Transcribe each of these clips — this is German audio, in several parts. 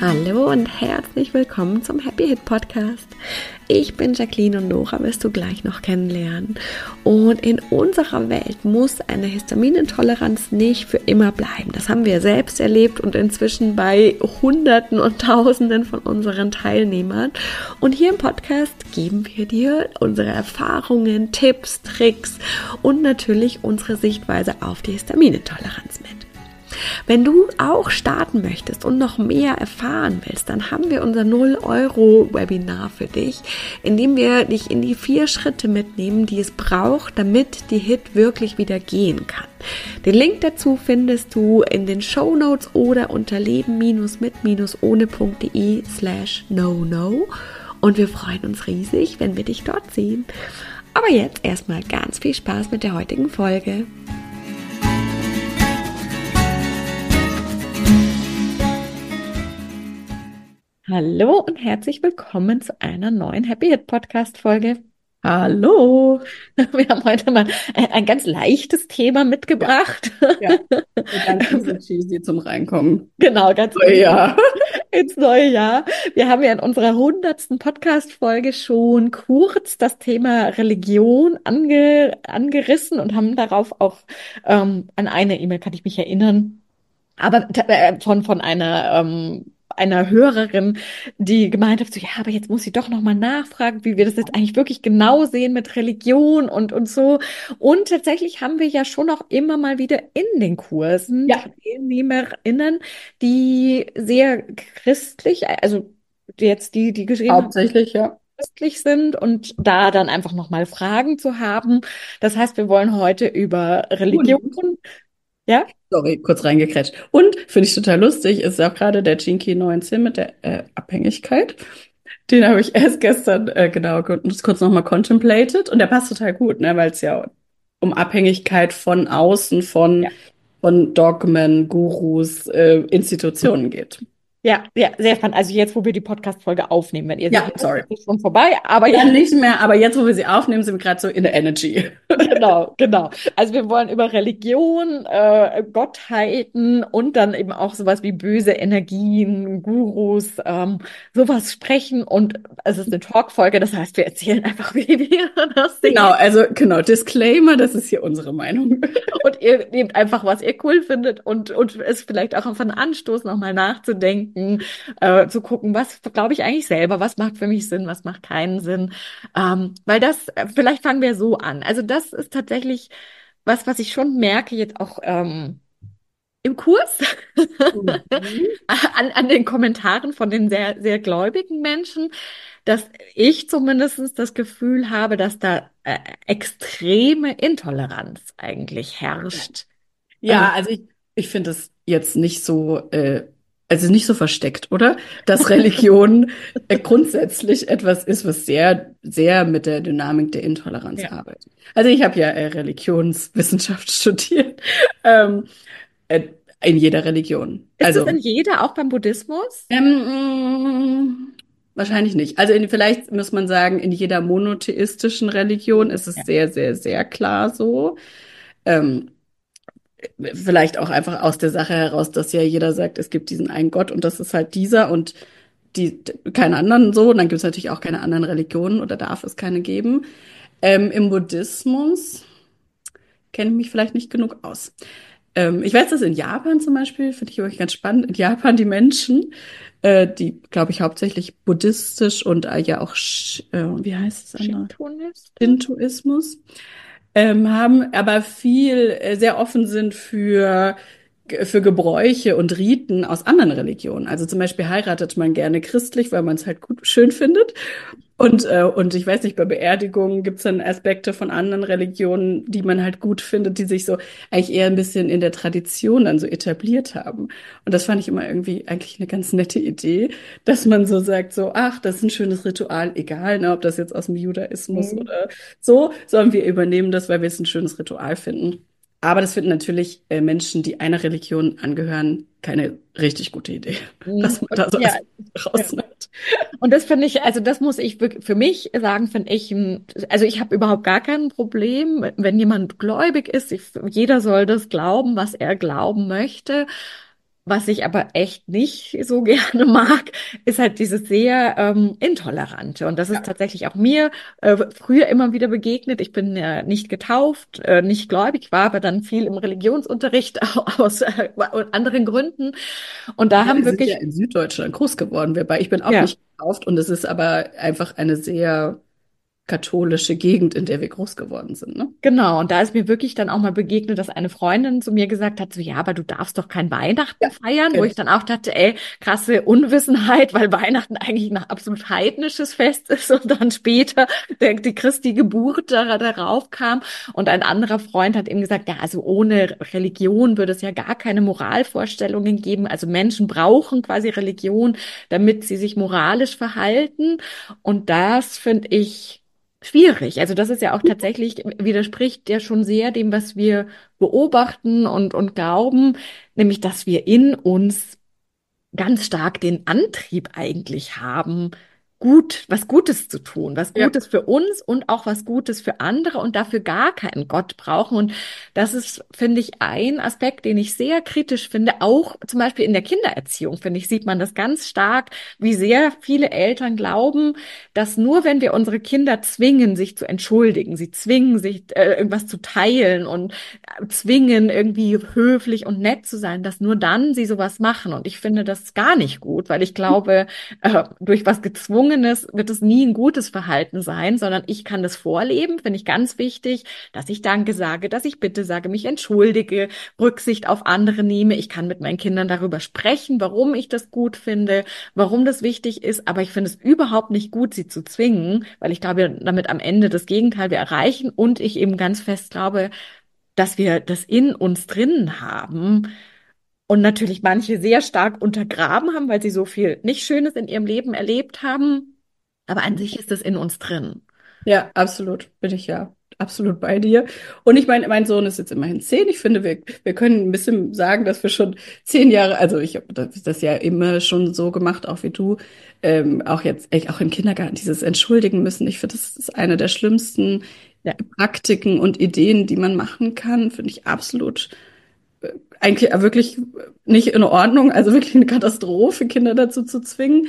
Hallo und herzlich willkommen zum Happy Hit Podcast. Ich bin Jacqueline und Nora wirst du gleich noch kennenlernen. Und in unserer Welt muss eine Histaminintoleranz nicht für immer bleiben. Das haben wir selbst erlebt und inzwischen bei Hunderten und Tausenden von unseren Teilnehmern. Und hier im Podcast geben wir dir unsere Erfahrungen, Tipps, Tricks und natürlich unsere Sichtweise auf die Histaminintoleranz mit. Wenn du auch starten möchtest und noch mehr erfahren willst, dann haben wir unser 0-Euro-Webinar für dich, in dem wir dich in die 4 Schritte mitnehmen, die es braucht, damit die Hit wirklich wieder gehen kann. Den Link dazu findest du in den Shownotes oder unter leben-mit-ohne.de/no-no und wir freuen uns riesig, wenn wir dich dort sehen. Aber jetzt erstmal ganz viel Spaß mit der heutigen Folge. Hallo und herzlich willkommen zu einer neuen Happy Hit Podcast Folge. Hallo. Wir haben heute mal ein ganz leichtes Thema mitgebracht. Ja, so ganz easy cheesy zum Reinkommen. Genau, ganz Ja. ins neue Jahr. Wir haben ja in unserer 100. Podcast-Folge schon kurz das Thema Religion angerissen und haben darauf auch an eine E-Mail, kann ich mich erinnern, aber von einer Hörerin, die gemeint hat, so, ja, aber jetzt muss ich doch nochmal nachfragen, wie wir das jetzt eigentlich wirklich genau sehen mit Religion und so. Und tatsächlich haben wir ja schon auch immer mal wieder in den Kursen Ja, TeilnehmerInnen, die sehr christlich, also jetzt die geschrieben haben, hauptsächlich, ja. christlich sind und da dann einfach nochmal Fragen zu haben. Das heißt, wir wollen heute über Religion, Und, ja? sorry, kurz reingekrätscht. Und, finde ich total lustig, ist auch gerade der Gene Key 19 mit der Abhängigkeit. Den habe ich erst gestern, genau, kurz nochmal contemplated. Und der passt total gut, ne, weil es ja um Abhängigkeit von außen, von Dogmen, Gurus, Institutionen geht. Ja, ja, sehr spannend. Also jetzt, wo wir die Podcast-Folge aufnehmen, wenn ihr sie Ja, hört, sorry. ist es schon vorbei. Aber ja, Dann nicht mehr, aber jetzt, wo wir sie aufnehmen, sind wir gerade so in der Energy. genau, genau. Also wir wollen über Religion, Gottheiten und dann eben auch sowas wie böse Energien, Gurus, sowas sprechen. Und es ist eine Talkfolge, das heißt, wir erzählen einfach, wie wir das sehen. Genau, Disclaimer, das ist hier unsere Meinung. Und ihr nehmt einfach, was ihr cool findet und es vielleicht auch einfach einen Anstoß, nochmal nachzudenken, zu gucken, was glaube ich eigentlich selber, was macht für mich Sinn, was macht keinen Sinn. Weil das, vielleicht fangen wir so an. Also das ist tatsächlich was ich schon merke jetzt auch im Kurs Mhm. an den Kommentaren von den sehr, sehr gläubigen Menschen, dass ich zumindest das Gefühl habe, dass da extreme Intoleranz eigentlich herrscht. Ja, also ich finde es jetzt nicht so, also nicht so versteckt, oder? Dass Religion grundsätzlich etwas ist, was sehr, sehr mit der Dynamik der Intoleranz Ja. arbeitet. Also ich habe ja Religionswissenschaft studiert, ähm, äh, in jeder Religion. Ist es in Also jeder, auch beim Buddhismus? wahrscheinlich nicht. Also vielleicht muss man sagen, in jeder monotheistischen Religion ist es Ja. sehr, sehr, sehr klar so. Ähm, Vielleicht auch einfach aus der Sache heraus, dass ja jeder sagt, es gibt diesen einen Gott und das ist halt dieser und keine anderen so. Und dann gibt es natürlich auch keine anderen Religionen oder darf es keine geben. Im Buddhismus kenne ich mich vielleicht nicht genug aus. Ich weiß, dass in Japan zum Beispiel, finde ich wirklich ganz spannend, in Japan die Menschen, die, glaube ich, hauptsächlich buddhistisch und ja auch, wie heißt es andere? Shintoisten? Shintoismus, haben aber viel, sehr offen sind für Gebräuche und Riten aus anderen Religionen. Also zum Beispiel heiratet man gerne christlich, weil man es halt gut, schön findet. Und ich weiß nicht, bei Beerdigungen gibt es dann Aspekte von anderen Religionen, die man halt gut findet, die sich so eigentlich eher ein bisschen in der Tradition dann so etabliert haben. Und das fand ich immer irgendwie eigentlich eine ganz nette Idee, dass man so sagt, so, ach, das ist ein schönes Ritual, egal, ne, ob das jetzt aus dem Judaismus Mhm. oder so, sondern wir übernehmen das, weil wir es ein schönes Ritual finden. Aber das finden natürlich Menschen, die einer Religion angehören, keine richtig gute Idee, Mhm. dass man da so Ja, als ja. rausnimmt. Und das finde ich, also das muss ich für mich sagen, finde ich, also ich habe überhaupt gar kein Problem, wenn jemand gläubig ist. Jeder soll das glauben, was er glauben möchte. Was ich aber echt nicht so gerne mag, ist halt dieses sehr Intolerante. Und das ist tatsächlich auch mir früher immer wieder begegnet. Ich bin nicht getauft, nicht gläubig, war aber dann viel im Religionsunterricht aus anderen Gründen. Und da Ja, haben wir sind ja wirklich, in Süddeutschland groß geworden, wobei ich bin auch ja. nicht getauft und es ist aber einfach eine sehr katholische Gegend, in der wir groß geworden sind, ne? Genau, und da ist mir wirklich dann auch mal begegnet, dass eine Freundin zu mir gesagt hat, so ja, aber du darfst doch kein Weihnachten Ja, feiern, wo genau. ich dann auch dachte, ey, krasse Unwissenheit, weil Weihnachten eigentlich ein absolut heidnisches Fest ist und dann später die Christi Geburt darauf kam. Und ein anderer Freund hat eben gesagt, ja, also ohne Religion würde es ja gar keine Moralvorstellungen geben. Also Menschen brauchen quasi Religion, damit sie sich moralisch verhalten. Und das finde ich schwierig. Also das ist ja auch tatsächlich, widerspricht ja schon sehr dem, was wir beobachten und glauben, nämlich dass wir in uns ganz stark den Antrieb eigentlich haben, was Gutes zu tun, was Ja. Gutes für uns und auch was Gutes für andere und dafür gar keinen Gott brauchen. Und das ist, finde ich, ein Aspekt, den ich sehr kritisch finde. Auch zum Beispiel in der Kindererziehung, finde ich, sieht man das ganz stark, wie sehr viele Eltern glauben, dass nur wenn wir unsere Kinder zwingen, sich zu entschuldigen, sie zwingen, sich irgendwas zu teilen und zwingen, irgendwie höflich und nett zu sein, dass nur dann sie sowas machen. Und ich finde das gar nicht gut, weil ich glaube, durch was Gezwungenes wird es nie ein gutes Verhalten sein, sondern ich kann das vorleben, finde ich ganz wichtig, dass ich Danke sage, dass ich Bitte sage, mich entschuldige, Rücksicht auf andere nehme. Ich kann mit meinen Kindern darüber sprechen, warum ich das gut finde, warum das wichtig ist, aber ich finde es überhaupt nicht gut, sie zu zwingen, weil ich glaube, damit am Ende das Gegenteil wir erreichen und ich eben ganz fest glaube, dass wir das in uns drin haben und natürlich manche sehr stark untergraben haben, weil sie so viel nicht Schönes in ihrem Leben erlebt haben. Aber an sich ist es in uns drin. Ja, absolut. Bin ich ja absolut bei dir. Und ich meine, mein Sohn ist jetzt immerhin 10. Ich finde, wir können ein bisschen sagen, dass wir schon 10 Jahre, also ich habe das ja immer schon so gemacht, auch wie du, auch jetzt, auch im Kindergarten, dieses Entschuldigen müssen. Ich finde, das ist eine der schlimmsten Ja. Praktiken und Ideen, die man machen kann. Finde ich absolut eigentlich wirklich nicht in Ordnung, also wirklich eine Katastrophe, Kinder dazu zu zwingen.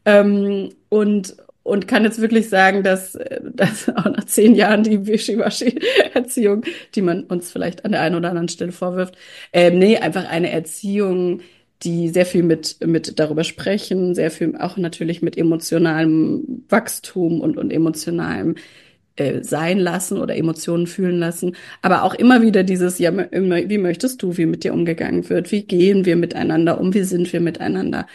Und kann jetzt wirklich sagen, dass auch nach 10 Jahren die Wischiwaschi-Erziehung, die man uns vielleicht an der einen oder anderen Stelle vorwirft, nee, einfach eine Erziehung, die sehr viel mit darüber sprechen, sehr viel auch natürlich mit emotionalem Wachstum und emotionalem sein lassen oder Emotionen fühlen lassen, aber auch immer wieder dieses, ja, immer, wie möchtest du, wie mit dir umgegangen wird, wie gehen wir miteinander um, wie sind wir miteinander,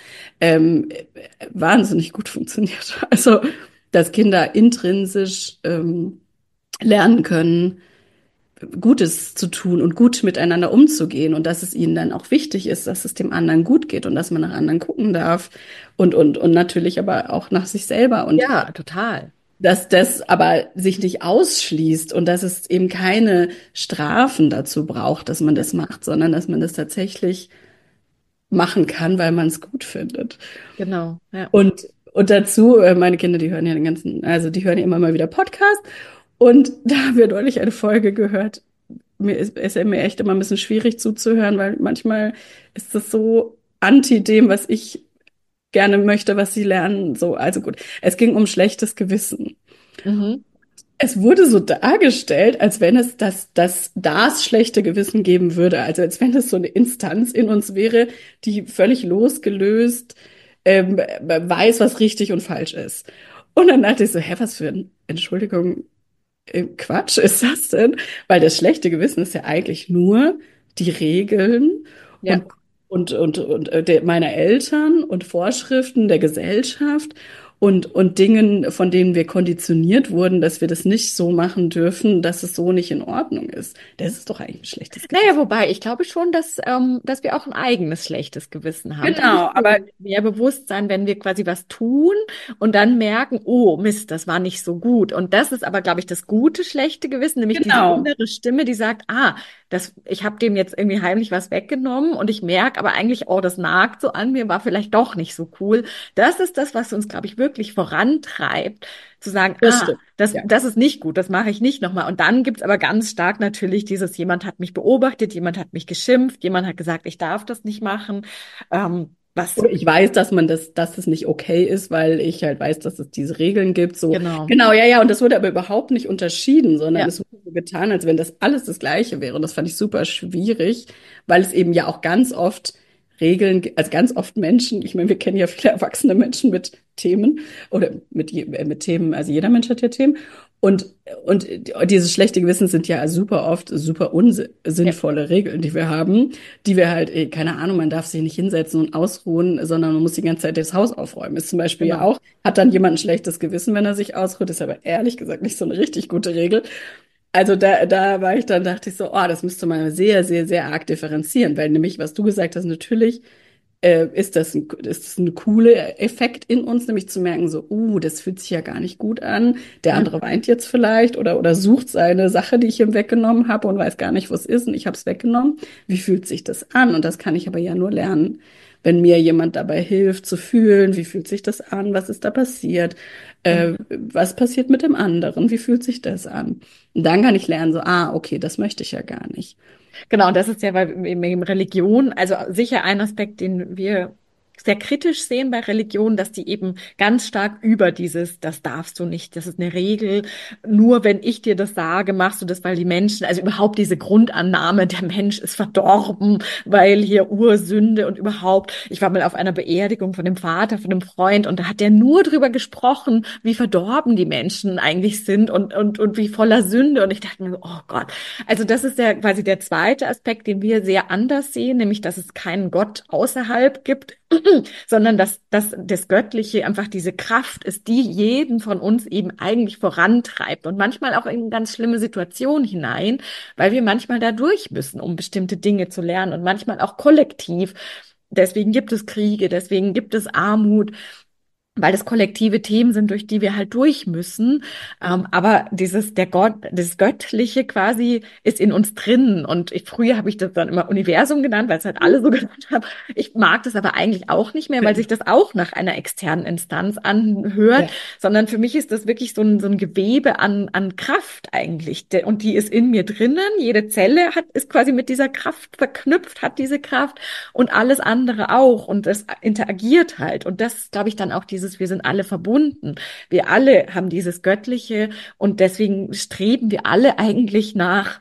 wahnsinnig gut funktioniert. Also, dass Kinder intrinsisch lernen können, Gutes zu tun und gut miteinander umzugehen und dass es ihnen dann auch wichtig ist, dass es dem anderen gut geht und dass man nach anderen gucken darf und natürlich aber auch nach sich selber und Ja, total. dass das aber sich nicht ausschließt und dass es eben keine Strafen dazu braucht, dass man das macht, sondern dass man das tatsächlich machen kann, weil man es gut findet. Genau. Ja. Und dazu, meine Kinder, die hören ja den ganzen, also die hören ja immer mal wieder Podcast. Und da haben wir neulich eine Folge gehört. Ist ja mir echt immer ein bisschen schwierig zuzuhören, weil manchmal ist das so anti dem, was ich gerne möchte, was sie lernen. So, also gut. Es ging um schlechtes Gewissen. Mhm. Es wurde so dargestellt, als wenn es das schlechte Gewissen geben würde. Also als wenn es so eine Instanz in uns wäre, die völlig losgelöst weiß, was richtig und falsch ist. Und dann dachte ich so, hä, was für ein, Entschuldigung, Quatsch ist das denn? Weil das schlechte Gewissen ist ja eigentlich nur die Regeln Ja. und, und meiner Eltern und Vorschriften der Gesellschaft und Dingen, von denen wir konditioniert wurden, dass wir das nicht so machen dürfen, dass es so nicht in Ordnung ist. Das ist doch eigentlich ein schlechtes Naja, Gewissen. wobei ich glaube schon, dass wir auch ein eigenes schlechtes Gewissen haben. Das Genau, ist aber schon mehr Bewusstsein, wenn wir quasi was tun und dann merken, oh Mist, das war nicht so gut. Und das ist aber, glaube ich, das gute, schlechte Gewissen, nämlich diese genau. innere Stimme, die sagt, ich habe dem jetzt irgendwie heimlich was weggenommen und ich merke aber eigentlich, oh, das nagt so an mir, war vielleicht doch nicht so cool. Das ist das, was uns, glaube ich, wirklich wirklich vorantreibt, zu sagen, Das stimmt. Ja. das ist nicht gut, das mache ich nicht nochmal. Und dann gibt's aber ganz stark natürlich dieses, jemand hat mich beobachtet, jemand hat mich geschimpft, jemand hat gesagt, ich darf das nicht machen. Was Oder ich weiß, dass es nicht okay ist, weil ich halt weiß, dass es diese Regeln gibt. So, genau. genau, ja, ja. Und das wurde aber überhaupt nicht unterschieden, sondern Ja, es wurde so getan, als wenn das alles das Gleiche wäre. Und das fand ich super schwierig, weil es eben ja auch ganz oft also ganz oft Menschen, ich meine, wir kennen ja viele erwachsene Menschen mit Themen oder mit Themen, also jeder Mensch hat ja Themen. Und, und dieses schlechte Gewissen sind ja super oft super ja, unsinnvolle Regeln, die wir haben, die wir halt, keine Ahnung, man darf sich nicht hinsetzen und ausruhen, sondern man muss die ganze Zeit das Haus aufräumen. Ist zum Beispiel ja genau. auch, hat dann jemand ein schlechtes Gewissen, wenn er sich ausruht, ist aber ehrlich gesagt nicht so eine richtig gute Regel. Also da war ich dann, dachte ich so, oh, das müsste man sehr, sehr, sehr arg differenzieren, weil nämlich, was du gesagt hast, natürlich ist das ein cooler Effekt in uns, nämlich zu merken, so, das fühlt sich ja gar nicht gut an. Der andere weint jetzt vielleicht oder sucht seine Sache, die ich ihm weggenommen habe und weiß gar nicht, wo es ist und ich habe es weggenommen. Wie fühlt sich das an? Und das kann ich aber ja nur lernen, wenn mir jemand dabei hilft zu fühlen, wie fühlt sich das an, was ist da passiert, was passiert mit dem anderen, wie fühlt sich das an? Und dann kann ich lernen, so, okay, das möchte ich ja gar nicht. Genau, und das ist ja bei in Religion, also sicher ein Aspekt, den wir sehr kritisch sehen bei Religion, dass die eben ganz stark über dieses, das darfst du nicht, das ist eine Regel. Nur wenn ich dir das sage, machst du das, weil die Menschen, also überhaupt diese Grundannahme, der Mensch ist verdorben, weil hier Ursünde und überhaupt. Ich war mal auf einer Beerdigung von dem Vater, von einem Freund und da hat der nur drüber gesprochen, wie verdorben die Menschen eigentlich sind und wie voller Sünde. Und ich dachte mir so, oh Gott. Also das ist ja quasi der zweite Aspekt, den wir sehr anders sehen, nämlich dass es keinen Gott außerhalb gibt, sondern dass das Göttliche einfach diese Kraft ist, die jeden von uns eben eigentlich vorantreibt und manchmal auch in ganz schlimme Situationen hinein, weil wir manchmal da durch müssen, um bestimmte Dinge zu lernen und manchmal auch kollektiv. Deswegen gibt es Kriege, deswegen gibt es Armut, weil das kollektive Themen sind, durch die wir halt durch müssen. Aber der Gott, das Göttliche quasi ist in uns drin. Und früher habe ich das dann immer Universum genannt, weil es halt alle so genannt haben. Ich mag das aber eigentlich auch nicht mehr, weil sich das auch nach einer externen Instanz anhört, Ja. sondern für mich ist das wirklich so ein Gewebe an Kraft eigentlich. Und die ist in mir drinnen. Jede Zelle ist quasi mit dieser Kraft verknüpft, hat diese Kraft und alles andere auch. Und das interagiert halt. Und das, glaube ich, dann auch wir sind alle verbunden. Wir alle haben dieses Göttliche und deswegen streben wir alle eigentlich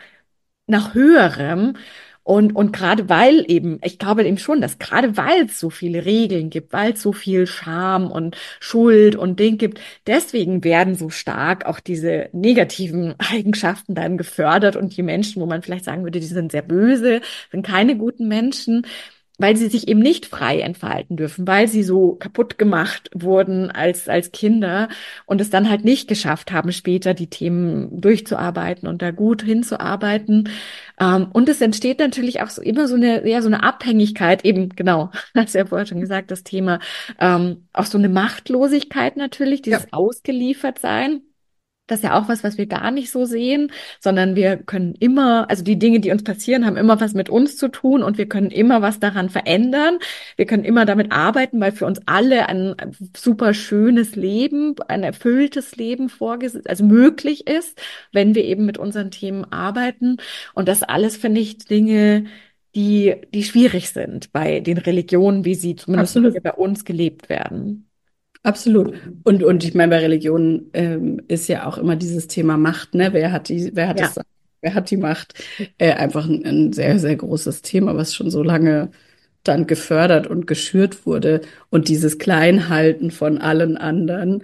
nach Höherem. Und gerade weil eben, ich glaube eben schon, dass gerade weil es so viele Regeln gibt, weil es so viel Scham und Schuld und Ding gibt, deswegen werden so stark auch diese negativen Eigenschaften dann gefördert und die Menschen, wo man vielleicht sagen würde, die sind sehr böse, sind keine guten Menschen, weil sie sich eben nicht frei entfalten dürfen, weil sie so kaputt gemacht wurden als Kinder und es dann halt nicht geschafft haben, später die Themen durchzuarbeiten und da gut hinzuarbeiten. Und es entsteht natürlich auch so immer so eine Abhängigkeit, eben genau, hast du ja vorher schon gesagt, das Thema, auch so eine Machtlosigkeit natürlich, Ja. dieses Ausgeliefertsein. Das ist ja auch was wir gar nicht so sehen, sondern wir können immer, also die Dinge, die uns passieren, haben immer was mit uns zu tun und wir können immer was daran verändern. Wir können immer damit arbeiten, weil für uns alle ein super schönes Leben, ein erfülltes Leben also möglich ist, wenn wir eben mit unseren Themen arbeiten. Und das alles finde ich Dinge, die schwierig sind bei den Religionen, wie sie zumindest Absolut. hier bei uns gelebt werden. Absolut. Und ich meine, bei Religion ist ja auch immer dieses Thema Macht, ne? Wer hat das, Ja, Sagen? Wer hat die Macht? Einfach ein sehr, sehr großes Thema, was schon so lange dann gefördert und geschürt wurde. Und dieses Kleinhalten von allen anderen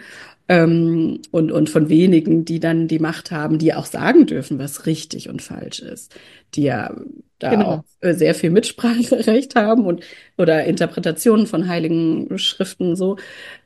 und von wenigen, die dann die Macht haben, die auch sagen dürfen, was richtig und falsch ist, die ja da auch genau. sehr viel Mitspracherecht haben und oder Interpretationen von heiligen Schriften so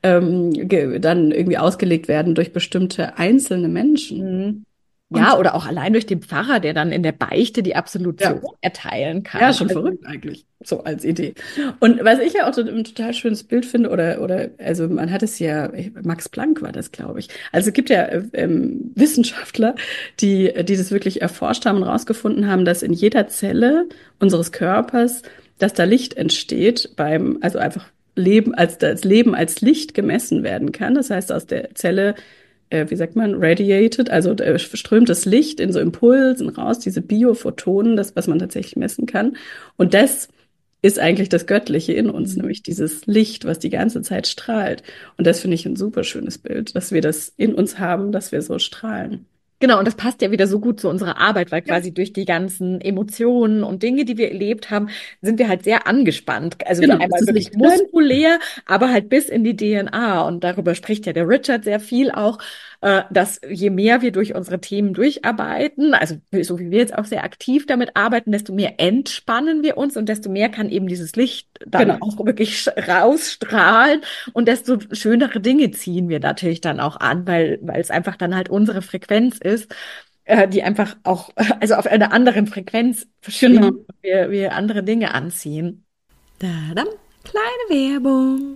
dann irgendwie ausgelegt werden durch bestimmte einzelne Menschen. Mhm. Ja, Und oder auch allein durch den Pfarrer, der dann in der Beichte die ja, Absolution erteilen ja, kann. schon Also, verrückt eigentlich, so als Idee. Und was ich ja auch so ein total schönes Bild finde, also man hat es ja, Max Planck war das, glaube ich. Also es gibt ja Wissenschaftler, die das wirklich erforscht haben und rausgefunden haben, dass in jeder Zelle unseres Körpers, dass da Licht entsteht also einfach Leben als Licht gemessen werden kann. Das heißt, aus der Zelle, wie sagt man, radiated, also strömt das Licht in so Impulsen raus, diese Biophotonen, das, was man tatsächlich messen kann. Und das ist eigentlich das Göttliche in uns, Mhm. nämlich dieses Licht, was die ganze Zeit strahlt. Und das finde ich ein super schönes Bild, dass wir das in uns haben, dass wir so strahlen. Genau, und das passt ja wieder so gut zu unserer Arbeit, weil Ja, quasi durch die ganzen Emotionen und Dinge, die wir erlebt haben, sind wir halt sehr angespannt. Also genau, ist einmal das wirklich Licht klein? muskulär, aber halt bis in die DNA. Und darüber spricht ja der Richard sehr viel auch, dass je mehr wir durch unsere Themen durcharbeiten, also so wie wir jetzt auch sehr aktiv damit arbeiten, desto mehr entspannen wir uns und desto mehr kann eben dieses Licht dann Genau. auch wirklich rausstrahlen. Und desto schönere Dinge ziehen wir natürlich dann auch an, weil es einfach dann halt unsere Frequenz ist, die einfach auch, also auf einer anderen Frequenz schwingt, Genau. wir andere Dinge anziehen. Da, kleine Werbung.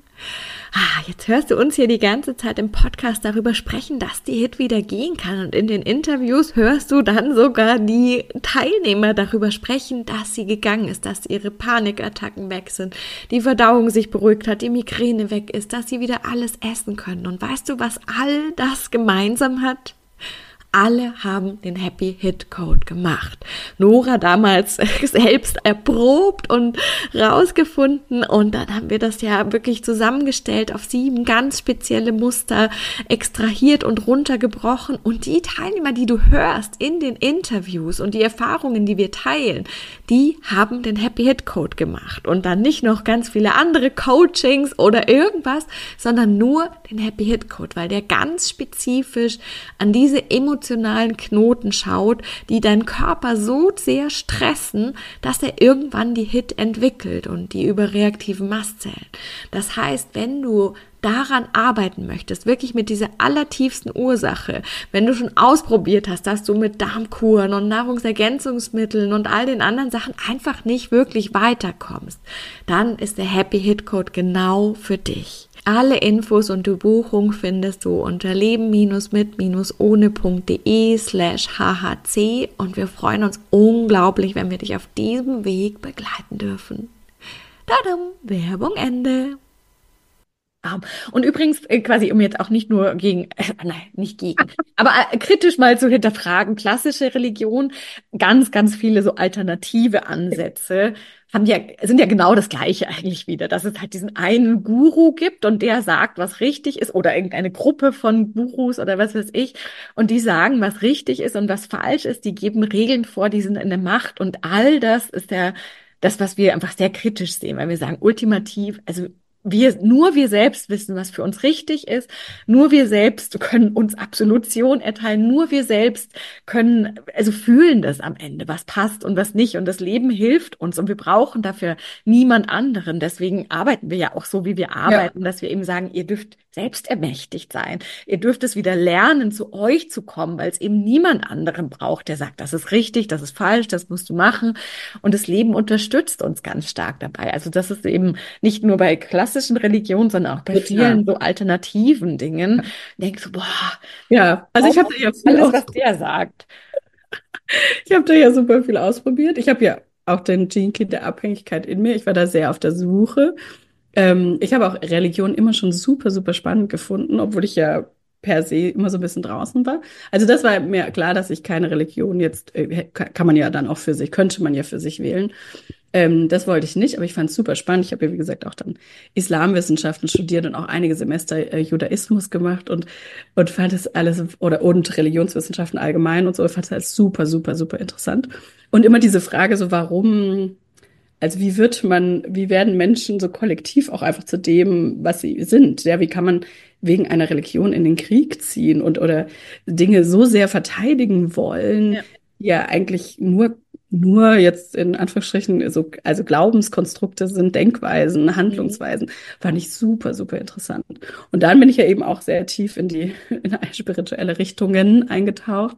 Jetzt hörst du uns hier die ganze Zeit im Podcast darüber sprechen, dass die Hit wieder gehen kann. Und in den Interviews hörst du dann sogar die Teilnehmer darüber sprechen, dass sie gegangen ist, dass ihre Panikattacken weg sind, die Verdauung sich beruhigt hat, die Migräne weg ist, dass sie wieder alles essen können. Und weißt du, was all das gemeinsam hat? Alle haben den Happy Hit Code gemacht. Nora damals selbst erprobt und rausgefunden und dann haben wir das ja wirklich zusammengestellt auf 7 ganz spezielle Muster extrahiert und runtergebrochen und die Teilnehmer, die du hörst in den Interviews und die Erfahrungen, die wir teilen, die haben den Happy Hit Code gemacht und dann nicht noch ganz viele andere Coachings oder irgendwas, sondern nur den Happy Hit Code, weil der ganz spezifisch an diese emotionalen Knoten schaut, die deinen Körper so sehr stressen, dass er irgendwann die Hit entwickelt und die überreaktiven Mastzellen. Das heißt, wenn du daran arbeiten möchtest, wirklich mit dieser allertiefsten Ursache, wenn du schon ausprobiert hast, dass du mit Darmkuren und Nahrungsergänzungsmitteln und all den anderen Sachen einfach nicht wirklich weiterkommst, dann ist der Happy Hit Code genau für dich. Alle Infos und die Buchung findest du unter leben-mit-ohne.de/hhc und wir freuen uns unglaublich, wenn wir dich auf diesem Weg begleiten dürfen. Tadam, Werbung Ende. Und übrigens, quasi, um jetzt auch nicht nur nein, nicht gegen, aber kritisch mal zu hinterfragen, klassische Religion, ganz, ganz viele so alternative Ansätze sind ja genau das Gleiche eigentlich wieder, dass es halt diesen einen Guru gibt und der sagt, was richtig ist, oder irgendeine Gruppe von Gurus oder was weiß ich, und die sagen, was richtig ist und was falsch ist, die geben Regeln vor, die sind in der Macht und all das ist das, was wir einfach sehr kritisch sehen, weil wir sagen, ultimativ, also nur wir selbst wissen, was für uns richtig ist. Nur wir selbst können uns Absolution erteilen. Nur wir selbst können, also fühlen das am Ende, was passt und was nicht. Und das Leben hilft uns und wir brauchen dafür niemand anderen. Deswegen arbeiten wir ja auch so, wie wir Ja. arbeiten, dass wir eben sagen, ihr dürft selbst ermächtigt sein. Ihr dürft es wieder lernen, zu euch zu kommen, weil es eben niemand anderen braucht, der sagt, das ist richtig, das ist falsch, das musst du machen. Und das Leben unterstützt uns ganz stark dabei. Also das ist eben nicht nur bei klassischen Religionen, sondern auch bei Total. vielen so alternativen Dingen. Denkst du, boah, Ja, also ich habe da ja viel alles, was ausprobiert. der sagt. Ich habe da ja super viel ausprobiert. Ich habe ja auch den Gene Key der Abhängigkeit in mir. Ich war da sehr auf der Suche. Ich habe auch Religion immer schon super, super spannend gefunden, obwohl ich ja per se immer so ein bisschen draußen war. Also das war mir klar, dass ich keine Religion jetzt, kann man ja dann auch für sich, könnte man ja für sich wählen. Das wollte ich nicht, aber ich fand es super spannend. Ich habe ja, wie gesagt, auch dann Islamwissenschaften studiert und auch einige Semester Judaismus gemacht und fand es alles, und Religionswissenschaften allgemein und so, fand es alles super, super, super interessant. Und immer diese Frage so, warum, also wie werden Menschen so kollektiv auch einfach zu dem, was sie sind? Ja, wie kann man wegen einer Religion in den Krieg ziehen oder Dinge so sehr verteidigen wollen, Ja. die ja eigentlich nur jetzt in Anführungsstrichen also Glaubenskonstrukte sind, Denkweisen, Mhm. Handlungsweisen, fand ich super, super interessant. Und dann bin ich ja eben auch sehr tief in spirituelle Richtungen eingetaucht.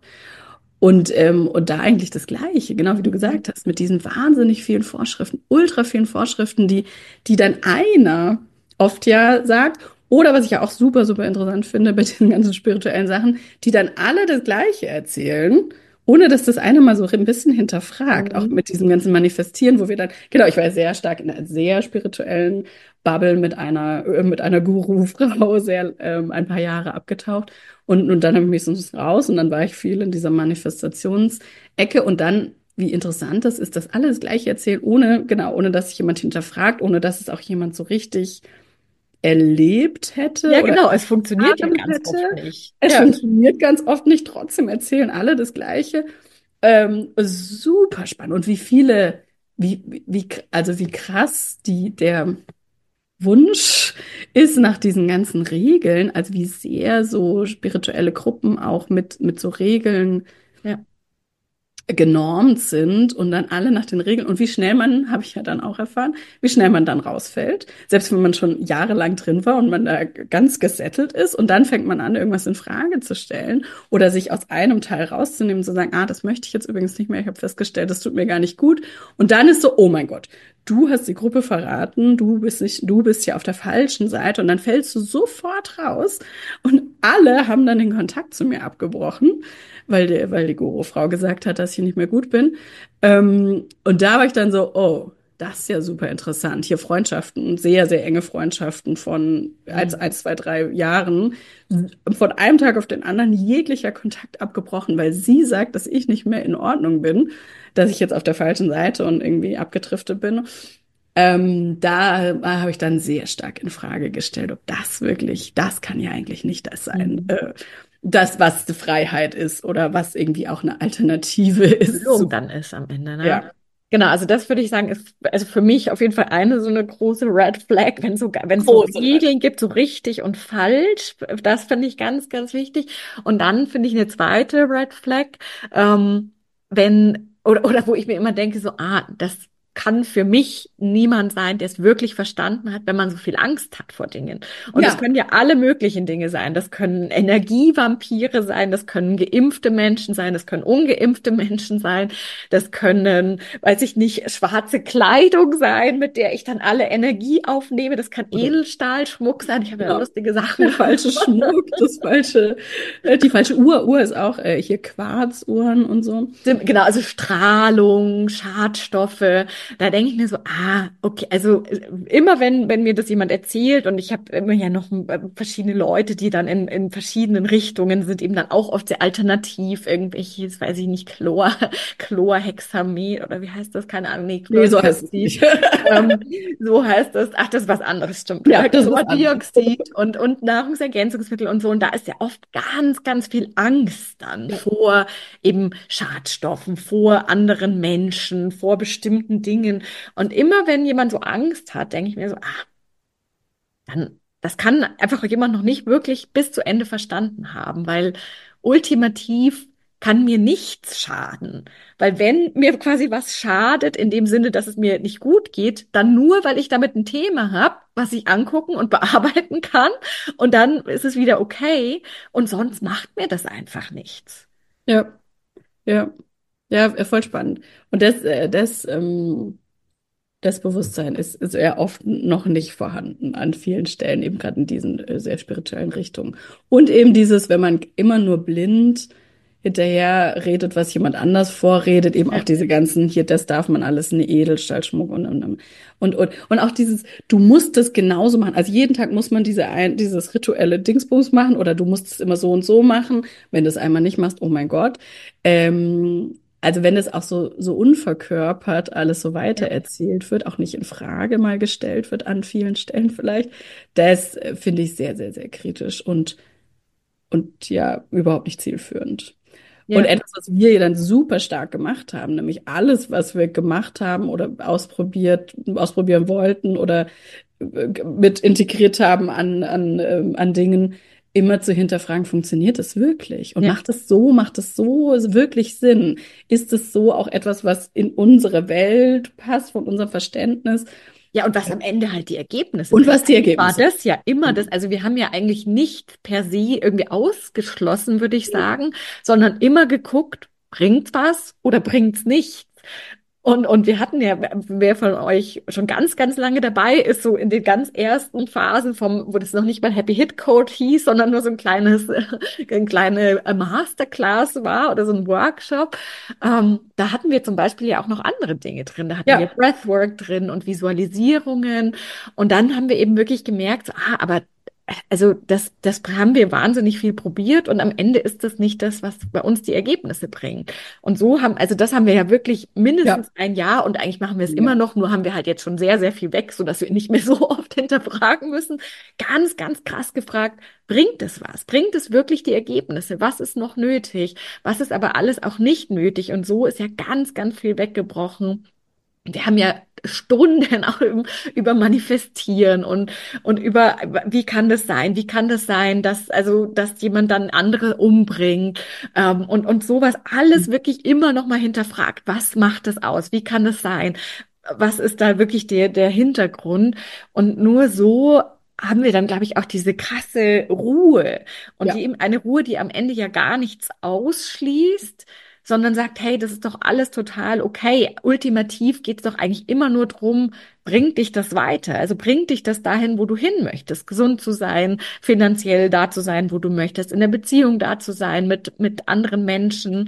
Und da eigentlich das Gleiche, genau wie du Mhm. gesagt hast, mit diesen wahnsinnig vielen Vorschriften, ultra vielen Vorschriften, die dann einer oft ja sagt, oder was ich ja auch super, super interessant finde bei diesen ganzen spirituellen Sachen, die dann alle das Gleiche erzählen ohne dass das eine mal so ein bisschen hinterfragt, auch Mhm. mit diesem ganzen Manifestieren, wo wir dann, genau, ich war ja sehr stark in einer sehr spirituellen Bubble mit einer Guru-Frau, sehr ein paar Jahre abgetaucht. Und dann habe ich mich so raus und dann war ich viel in dieser Manifestationsecke und dann, wie interessant das ist, dass alle das Gleiche erzählen, ohne dass sich jemand hinterfragt, ohne dass es auch jemand so richtig erlebt hätte Ja, oder genau, es funktioniert ja erfahren ganz oft hätte. nicht. Es Ja. funktioniert ganz oft nicht, trotzdem erzählen alle das Gleiche. Super spannend. Und also wie krass der Wunsch ist nach diesen ganzen Regeln, also wie sehr so spirituelle Gruppen auch mit so Regeln Ja. genormt sind und dann alle nach den Regeln und wie schnell man, habe ich ja dann auch erfahren, wie schnell man dann rausfällt, selbst wenn man schon jahrelang drin war und man da ganz gesettelt ist und dann fängt man an, irgendwas in Frage zu stellen oder sich aus einem Teil rauszunehmen, zu sagen, das möchte ich jetzt übrigens nicht mehr, ich habe festgestellt, das tut mir gar nicht gut und dann ist so, oh mein Gott, du hast die Gruppe verraten, du bist ja auf der falschen Seite und dann fällst du sofort raus und alle haben dann den Kontakt zu mir abgebrochen, weil die Guru-Frau gesagt hat, dass ich nicht mehr gut bin. Und da war ich dann so, oh, das ist ja super interessant. Hier Freundschaften, sehr, sehr enge Freundschaften von Mhm. 1, 2, 3 Jahren, von einem Tag auf den anderen jeglicher Kontakt abgebrochen, weil sie sagt, dass ich nicht mehr in Ordnung bin, dass ich jetzt auf der falschen Seite und irgendwie abgedriftet bin. Da habe ich dann sehr stark in Frage gestellt, ob das wirklich, das kann ja eigentlich nicht das sein, Mhm. das, was die Freiheit ist oder was irgendwie auch eine Alternative ist Erfüllung zu, dann ist am Ende, ne? ja, Genau, also das würde ich sagen, ist also für mich auf jeden Fall eine so eine große Red Flag, wenn es so große Red. Regeln gibt, so richtig und falsch, das finde ich ganz, ganz wichtig. Und dann finde ich eine zweite Red Flag, oder wo ich mir immer denke, so, das kann für mich niemand sein, der es wirklich verstanden hat, wenn man so viel Angst hat vor Dingen. Und es Ja, können ja alle möglichen Dinge sein. Das können Energievampire sein, das können geimpfte Menschen sein, das können ungeimpfte Menschen sein, das können, weiß ich nicht, schwarze Kleidung sein, mit der ich dann alle Energie aufnehme. Das kann oder Edelstahlschmuck sein. Ich habe ja genau. lustige Der Sachen. falsche Schmuck, die falsche Uhr. Uhr ist auch hier Quarzuhren und so. Genau, also Strahlung, Schadstoffe. Da denke ich mir so, okay, also immer wenn mir das jemand erzählt und ich habe immer ja noch verschiedene Leute, die dann in verschiedenen Richtungen sind, eben dann auch oft sehr alternativ, irgendwelches, weiß ich nicht, Chlorhexamet oder wie heißt das? Keine Ahnung, nee, Nee, so heißt es Chlordioxid. nicht. Ähm, so heißt das. Ach, das ist was anderes, stimmt. Ja, das ist was anderes. Chlordioxid und Nahrungsergänzungsmittel und so. Und da ist ja oft ganz, ganz viel Angst dann Ja. vor eben Schadstoffen, vor anderen Menschen, vor bestimmten Dingen. Und immer wenn jemand so Angst hat, denke ich mir so, dann, das kann einfach jemand noch nicht wirklich bis zu Ende verstanden haben, weil ultimativ kann mir nichts schaden. Weil wenn mir quasi was schadet, in dem Sinne, dass es mir nicht gut geht, dann nur, weil ich damit ein Thema habe, was ich angucken und bearbeiten kann. Und dann ist es wieder okay. Und sonst macht mir das einfach nichts. Ja, ja, ja, voll spannend. Und das Bewusstsein ist sehr oft noch nicht vorhanden an vielen Stellen, eben gerade in diesen sehr spirituellen Richtungen. Und eben dieses, wenn man immer nur blind hinterher redet, was jemand anders vorredet, eben auch Ja, diese ganzen, hier, das darf man alles, eine Edelstahlschmuck und auch dieses, du musst das genauso machen. Also jeden Tag muss man dieses rituelle Dingsbums machen oder du musst es immer so und so machen. Wenn du es einmal nicht machst, oh mein Gott. Also wenn es auch so unverkörpert alles so ja, weitererzählt wird, auch nicht in Frage mal gestellt wird an vielen Stellen vielleicht, das finde ich sehr, sehr, sehr kritisch und ja, überhaupt nicht zielführend. Und ja, etwas, was wir ja dann super stark gemacht haben, nämlich alles, was wir gemacht haben oder ausprobieren wollten oder mit integriert haben an Dingen, immer zu hinterfragen, funktioniert das wirklich? Und ja. macht es so wirklich Sinn? Ist es so auch etwas, was in unsere Welt passt, von unserem Verständnis? Ja, und was am Ende halt die Ergebnisse Und bringen. was die Eigentlich war Ergebnisse das ja immer das, sind? also wir haben ja eigentlich nicht per se irgendwie ausgeschlossen, würde ich sagen, sondern immer geguckt, bringt's was oder bringt's nichts? Und wir hatten ja, wer von euch schon ganz, ganz lange dabei ist, so in den ganz ersten Phasen wo das noch nicht mal Happy Hit Code hieß, sondern nur so eine kleine Masterclass war oder so ein Workshop. Da hatten wir zum Beispiel ja auch noch andere Dinge drin. Da hatten wir Ja, Breathwork drin und Visualisierungen. Und dann haben wir eben wirklich gemerkt, so, aber also das haben wir wahnsinnig viel probiert und am Ende ist das nicht das, was bei uns die Ergebnisse bringt. Und also das haben wir ja wirklich ja, mindestens ein Jahr und eigentlich machen wir es immer ja. noch, nur haben wir halt jetzt schon sehr, sehr viel weg, sodass wir nicht mehr so oft hinterfragen müssen. Ganz, ganz krass gefragt, bringt es was? Bringt es wirklich die Ergebnisse? Was ist noch nötig? Was ist aber alles auch nicht nötig? Und so ist ja ganz, ganz viel weggebrochen. Wir haben ja Stunden auch über Manifestieren und wie kann das sein? Wie kann das sein, dass jemand dann andere umbringt, und sowas alles wirklich immer noch mal hinterfragt. Was macht das aus? Wie kann das sein? Was ist da wirklich der Hintergrund? Und nur so haben wir dann, glaube ich, auch diese krasse Ruhe und Ja. die eben eine Ruhe, die am Ende ja gar nichts ausschließt, sondern sagt, hey, das ist doch alles total okay. Ultimativ geht es doch eigentlich immer nur drum, bringt dich das weiter? Also bringt dich das dahin, wo du hin möchtest, gesund zu sein, finanziell da zu sein, wo du möchtest, in der Beziehung da zu sein, mit anderen Menschen,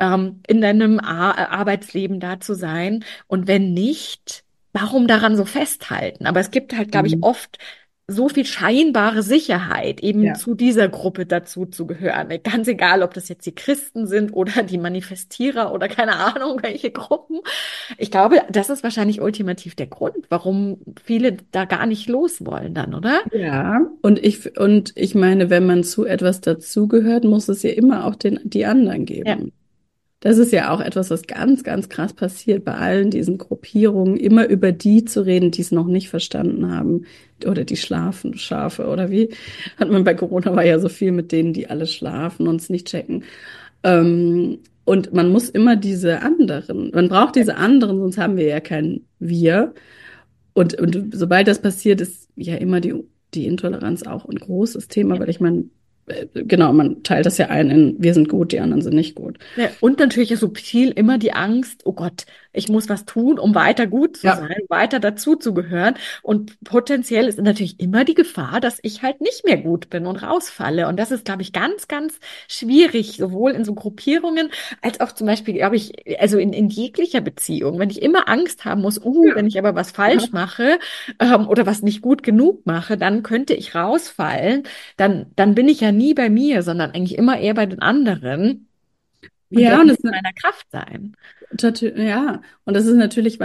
in deinem Arbeitsleben da zu sein. Und wenn nicht, warum daran so festhalten? Aber es gibt halt, glaube ich, Mhm. oft so viel scheinbare Sicherheit, eben Ja. zu dieser Gruppe dazu zu gehören. Ganz egal, ob das jetzt die Christen sind oder die Manifestierer oder keine Ahnung, welche Gruppen. Ich glaube, das ist wahrscheinlich ultimativ der Grund, warum viele da gar nicht los wollen dann, oder? Ja, und ich meine, wenn man zu etwas dazugehört, muss es ja immer auch die anderen Ja, geben. Das ist ja auch etwas, was ganz, ganz krass passiert bei allen diesen Gruppierungen, immer über die zu reden, die es noch nicht verstanden haben. Oder die schlafen, Schafe, oder wie? Hat man bei Corona war ja so viel mit denen, die alle schlafen und es nicht checken. Und man muss immer man braucht diese anderen, sonst haben wir ja kein Wir. Und sobald das passiert, ist ja immer die Intoleranz auch ein großes Thema, weil ich meine, genau, man teilt das ja ein in, wir sind gut, die anderen sind nicht gut. ja, und natürlich ist subtil immer die Angst, oh Gott, ich muss was tun, um weiter gut zu Ja. sein, weiter dazu zu gehören. Und potenziell ist natürlich immer die Gefahr, dass ich halt nicht mehr gut bin und rausfalle. Und das ist, glaube ich, ganz, ganz schwierig, sowohl in so Gruppierungen als auch zum Beispiel, glaube ich, also in jeglicher Beziehung. Wenn ich immer Angst haben muss, Ja. wenn ich aber was Ja. falsch mache, oder was nicht gut genug mache, dann könnte ich rausfallen. Dann bin ich ja nie bei mir, sondern eigentlich immer eher bei den anderen und Ja, werde und nicht es in meiner Kraft sein. ja, und das ist natürlich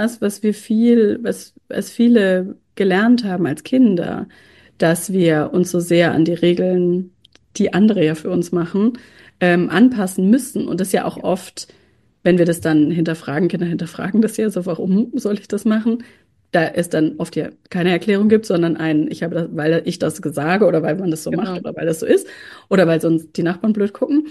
was viele gelernt haben als Kinder, dass wir uns so sehr an die Regeln, die andere ja für uns machen, anpassen müssen. Und das ja auch oft, wenn wir das dann hinterfragen, Kinder hinterfragen das ja so, warum soll ich das machen? Da es dann oft ja keine Erklärung gibt, sondern ich habe das, weil ich das sage oder weil man das so macht Genau. oder weil das so ist oder weil sonst die Nachbarn blöd gucken,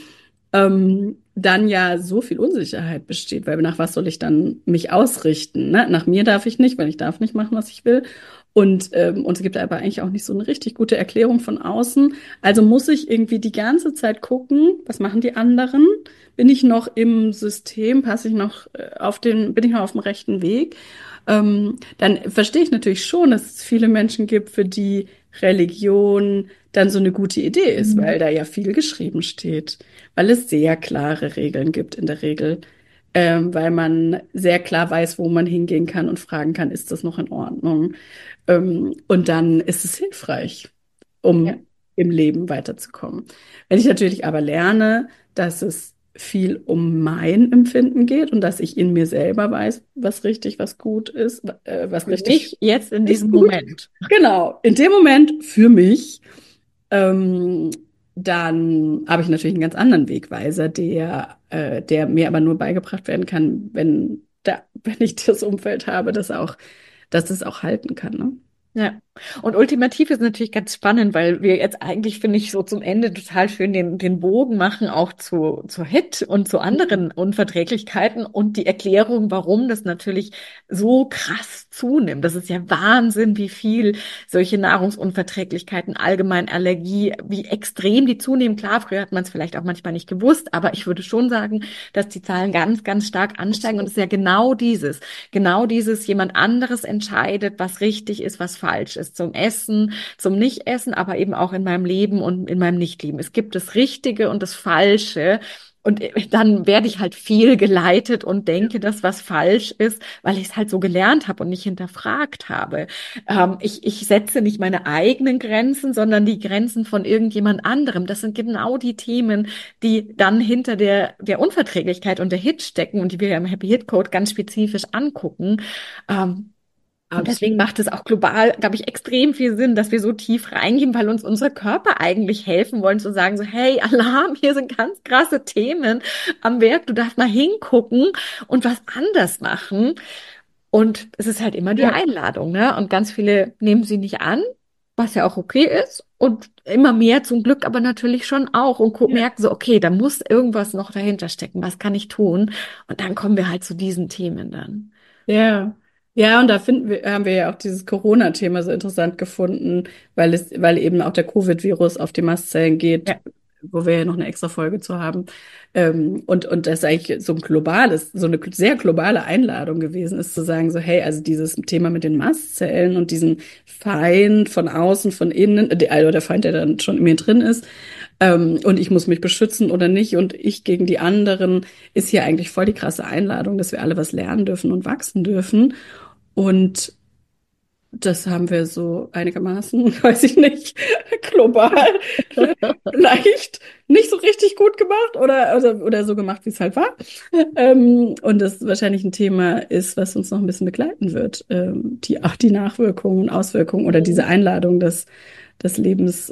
dann ja so viel Unsicherheit besteht, weil nach was soll ich dann mich ausrichten? Ne? Nach mir darf ich nicht, weil ich darf nicht machen, was ich will. Und es gibt aber eigentlich auch nicht so eine richtig gute Erklärung von außen. Also muss ich irgendwie die ganze Zeit gucken, was machen die anderen? Bin ich noch im System? Passe ich noch bin ich noch auf dem rechten Weg? Dann verstehe ich natürlich schon, dass es viele Menschen gibt, für die Religion dann so eine gute Idee ist, weil Mhm. da ja viel geschrieben steht, weil es sehr klare Regeln gibt in der Regel, weil man sehr klar weiß, wo man hingehen kann und fragen kann, ist das noch in Ordnung? Und dann ist es hilfreich, Ja. um im Leben weiterzukommen. Wenn ich natürlich aber lerne, dass es viel um mein Empfinden geht und dass ich in mir selber weiß, was richtig, was gut ist, was Für richtig mich jetzt in ist diesem gut. Moment. Genau, in dem Moment für mich, ähm, dann habe ich natürlich einen ganz anderen Wegweiser, der mir aber nur beigebracht werden kann, wenn ich das Umfeld habe, dass es auch halten kann, ne? Ja. Und ultimativ ist natürlich ganz spannend, weil wir jetzt eigentlich, finde ich, so zum Ende total schön den Bogen machen, auch zur Hit und zu anderen Unverträglichkeiten und die Erklärung, warum das natürlich so krass zunimmt. Das ist ja Wahnsinn, wie viel solche Nahrungsunverträglichkeiten, allgemein Allergie, wie extrem die zunehmen. Klar, früher hat man es vielleicht auch manchmal nicht gewusst, aber ich würde schon sagen, dass die Zahlen ganz, ganz stark ansteigen. Und es ist ja genau dieses, jemand anderes entscheidet, was richtig ist, was falsch ist, zum Essen, zum Nicht-Essen, aber eben auch in meinem Leben und in meinem Nicht-Leben. Es gibt das Richtige und das Falsche. Und dann werde ich halt fehlgeleitet und denke, dass was falsch ist, weil ich es halt so gelernt habe und nicht hinterfragt habe. Ich setze nicht meine eigenen Grenzen, sondern die Grenzen von irgendjemand anderem. Das sind genau die Themen, die dann hinter der Unverträglichkeit und der HIT stecken und die wir ja im Happy Hit Code ganz spezifisch angucken. Und deswegen Absolut. macht es auch global, glaube ich, extrem viel Sinn, dass wir so tief reingehen, weil uns unsere Körper eigentlich helfen wollen, zu sagen so, hey, Alarm, hier sind ganz krasse Themen am Werk, du darfst mal hingucken und was anders machen. Und es ist halt immer die Ja, Einladung, ne? Und ganz viele nehmen sie nicht an, was ja auch okay ist. Und immer mehr zum Glück aber natürlich schon auch und ja, merken so, okay, da muss irgendwas noch dahinter stecken, was kann ich tun? Und dann kommen wir halt zu diesen Themen dann. ja. Ja, und da haben wir ja auch dieses Corona-Thema so interessant gefunden, weil eben auch der Covid-Virus auf die Mastzellen geht, Ja. wo wir ja noch eine extra Folge zu haben. Und das eigentlich so eine sehr globale Einladung gewesen ist, zu sagen, so, hey, also dieses Thema mit den Mastzellen und diesen Feind von außen, von innen, also der Feind, der dann schon in mir drin ist, und ich muss mich beschützen oder nicht und ich gegen die anderen, ist hier eigentlich voll die krasse Einladung, dass wir alle was lernen dürfen und wachsen dürfen. Und das haben wir so einigermaßen, weiß ich nicht, global vielleicht nicht so richtig gut gemacht oder so gemacht, wie es halt war. Und das wahrscheinlich ein Thema ist, was uns noch ein bisschen begleiten wird. Auch die Nachwirkungen und Auswirkungen oder diese Mhm. Einladung des Lebens,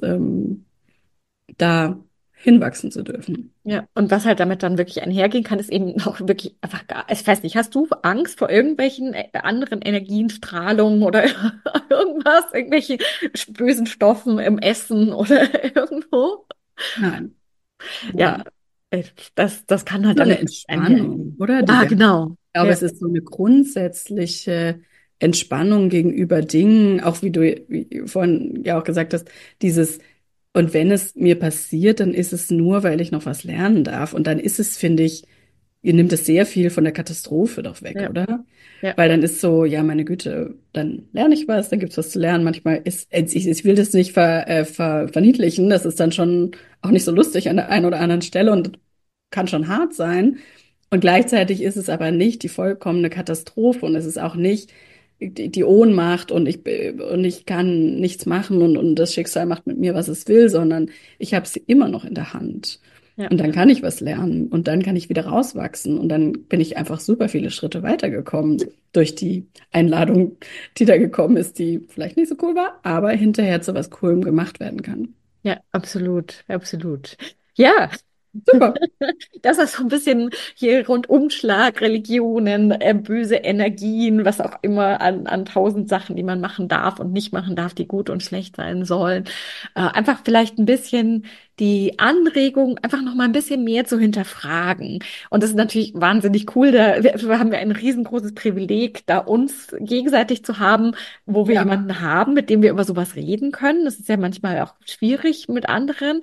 da hinwachsen zu dürfen. Ja, und was halt damit dann wirklich einhergehen kann, ist eben auch wirklich einfach gar, ich weiß nicht, hast du Angst vor irgendwelchen anderen Energien, Strahlungen oder irgendwas, irgendwelche bösen Stoffen im Essen oder irgendwo? Nein. Ja, Nein. äh, das kann halt So eine damit einhergehen. Entspannung, oder? Ja, genau. Ich glaube, Ja, es ist so eine grundsätzliche Entspannung gegenüber Dingen, auch wie vorhin ja auch gesagt hast, dieses, und wenn es mir passiert, dann ist es nur, weil ich noch was lernen darf. Und dann ist es, finde ich, ihr nimmt es sehr viel von der Katastrophe doch weg, ja, oder? ja, Weil dann ist so, ja, meine Güte, dann lerne ich was, dann gibt's was zu lernen. Manchmal ich will das nicht verniedlichen, das ist dann schon auch nicht so lustig an der einen oder anderen Stelle und kann schon hart sein. Und gleichzeitig ist es aber nicht die vollkommene Katastrophe und es ist auch nicht die Ohnmacht und ich kann nichts machen und das Schicksal macht mit mir, was es will, sondern ich habe sie immer noch in der Hand. ja. Und dann kann ich was lernen und dann kann ich wieder rauswachsen und dann bin ich einfach super viele Schritte weitergekommen durch die Einladung, die da gekommen ist, die vielleicht nicht so cool war, aber hinterher zu was Coolem gemacht werden kann. Ja, absolut, absolut. Ja, Super. das ist so ein bisschen hier Rundumschlag, Religionen, böse Energien, was auch immer an tausend Sachen, die man machen darf und nicht machen darf, die gut und schlecht sein sollen. Einfach vielleicht ein bisschen die Anregung, einfach noch mal ein bisschen mehr zu hinterfragen. Und das ist natürlich wahnsinnig cool. Wir haben ja ein riesengroßes Privileg, da uns gegenseitig zu haben, wo wir Ja, jemanden haben, mit dem wir über sowas reden können. Das ist ja manchmal auch schwierig mit anderen.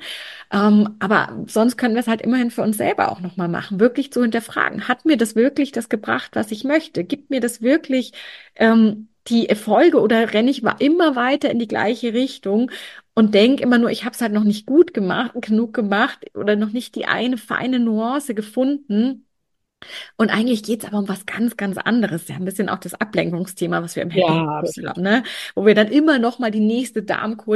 Aber sonst können wir es halt immerhin für uns selber auch nochmal machen, wirklich zu hinterfragen. Hat mir das wirklich das gebracht, was ich möchte? Gibt mir das wirklich die Erfolge oder renne ich immer weiter in die gleiche Richtung und denke immer nur, ich habe es halt noch nicht gut gemacht, genug gemacht oder noch nicht die eine feine Nuance gefunden. Und eigentlich geht's aber um was ganz, ganz anderes. Ja, ein bisschen auch das Ablenkungsthema, was wir im Happy Hip ja, Kurs absolut. haben, ne? Wo wir dann immer noch mal die nächste Darmkur,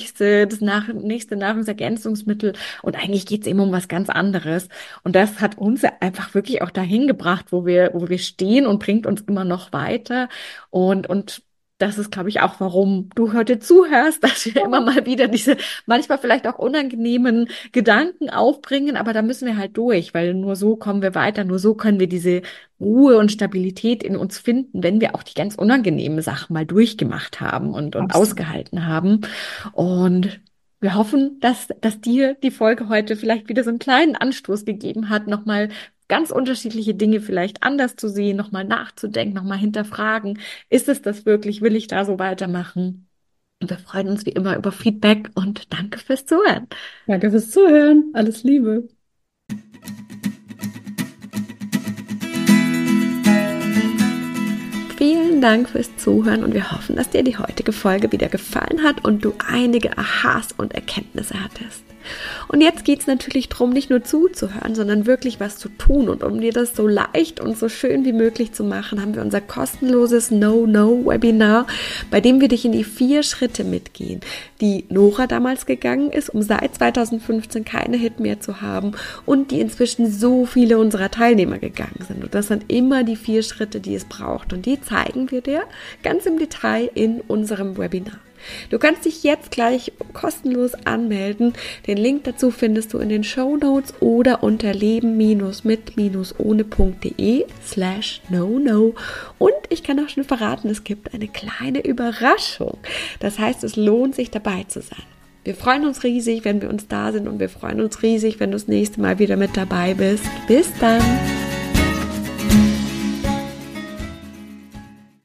nächste Nahrungsergänzungsmittel. Und eigentlich geht's eben um was ganz anderes. Und das hat uns einfach wirklich auch dahin gebracht, wo wir stehen und bringt uns immer noch weiter. Und das ist, glaube ich, auch, warum du heute zuhörst, dass wir immer mal wieder diese manchmal vielleicht auch unangenehmen Gedanken aufbringen, aber da müssen wir halt durch, weil nur so kommen wir weiter, nur so können wir diese Ruhe und Stabilität in uns finden, wenn wir auch die ganz unangenehmen Sachen mal durchgemacht haben und Absolut. ausgehalten haben. Und wir hoffen, dass dir die Folge heute vielleicht wieder so einen kleinen Anstoß gegeben hat, nochmal ganz unterschiedliche Dinge vielleicht anders zu sehen, nochmal nachzudenken, nochmal hinterfragen. Ist es das wirklich? Will ich da so weitermachen? Und wir freuen uns wie immer über Feedback und danke fürs Zuhören. Danke fürs Zuhören. Alles Liebe. Vielen Dank fürs Zuhören und wir hoffen, dass dir die heutige Folge wieder gefallen hat und du einige Aha's und Erkenntnisse hattest. Und jetzt geht es natürlich darum, nicht nur zuzuhören, sondern wirklich was zu tun. Und um dir das so leicht und so schön wie möglich zu machen, haben wir unser kostenloses No-No-Webinar, bei dem wir dich in die 4 Schritte mitgehen, die Nora damals gegangen ist, um seit 2015 keine Hit mehr zu haben und die inzwischen so viele unserer Teilnehmer gegangen sind. Und das sind immer die 4 Schritte, die es braucht. Und die zeigen wir dir ganz im Detail in unserem Webinar. Du kannst dich jetzt gleich kostenlos anmelden. Den Link dazu findest du in den Shownotes oder unter leben-mit-ohne.de/no-no. Und ich kann auch schon verraten, es gibt eine kleine Überraschung. Das heißt, es lohnt sich dabei zu sein. Wir freuen uns riesig, wenn wir uns da sind und wir freuen uns riesig, wenn du das nächste Mal wieder mit dabei bist. Bis dann!